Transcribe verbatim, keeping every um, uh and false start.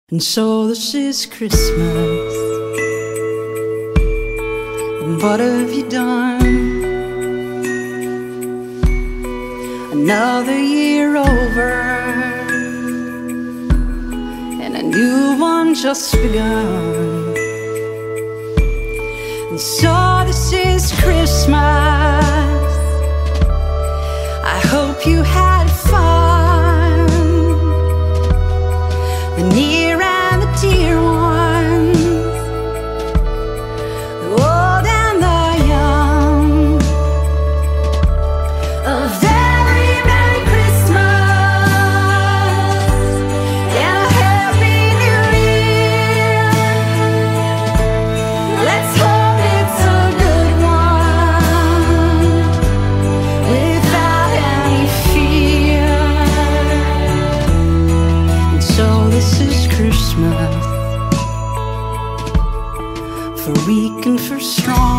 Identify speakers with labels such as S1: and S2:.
S1: And so this is Christmas, and what have you done? Another year over, and a new one just begun. And so this is Christmas, I hope you had fun. The near and the dear ones, the old and the young. A very Merry Christmas and a Happy New Year. Let's hope it's a good one without any fear. And so this is Christmas, for weak and for strong.